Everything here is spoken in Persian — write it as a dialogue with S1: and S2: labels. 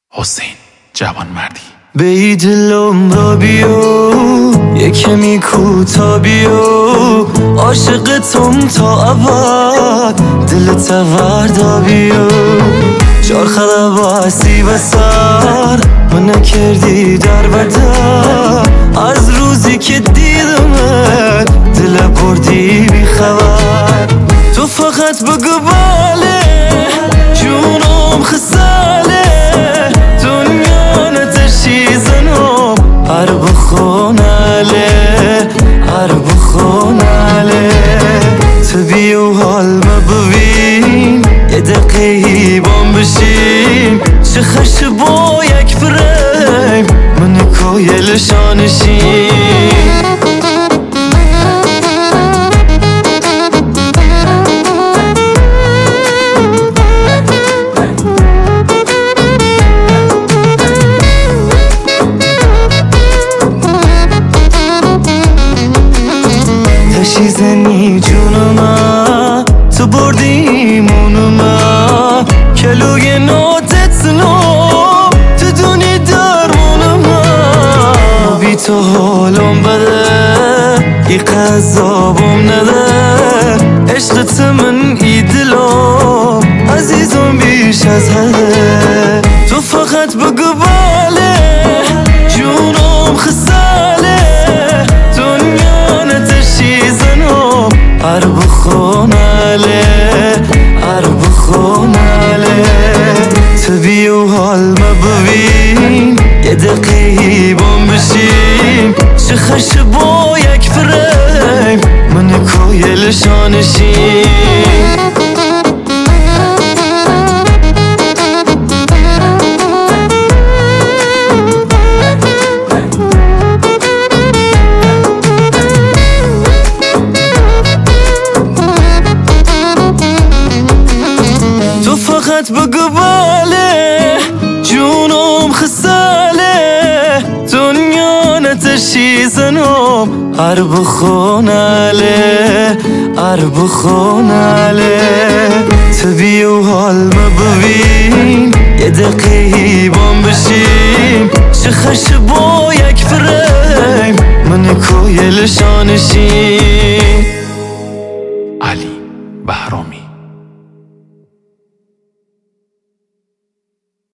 S1: حسین جوانمردی.
S2: به دلم را بیو یه کمی کوتا بیو، عاشقتم تا ابد دلت وردا بیو. چرخه باسی و سر من کردی در بدر، از روزی که دیدمت دل بردی بی خبر. تو فقط بگو بله جونم خساله، دنیا نتشیزنم هر بخوناله هر بخوناله. تو بیو حال ما ببین یه دقیقی بام بشیم، چه خش با یک فریم من کویل شانشیم. تشیزنی جونما تو بردی مونما، کلوی ناتت نام تو دونی درمونما. بی تو حالم بده ای قذابم نده، عشقت من ای دلم عزیزم بیش از حده. تو فقط بگو بله جونم خساله، دنیا نتشیزنم هر بخوناله هر بخوناله. تو بیو حال ما ببین یه دقیقی بام بشیم، چه خش با یک فریم من کویل شانشیم. فقط بگو بله جونم خساله، دنیا نتشیزنم هر بخوناله هر بخوناله. تو بیو حال ما ببین یه دقیقی بام بشیم، چه خش با یک فریم من کویل شانشیم.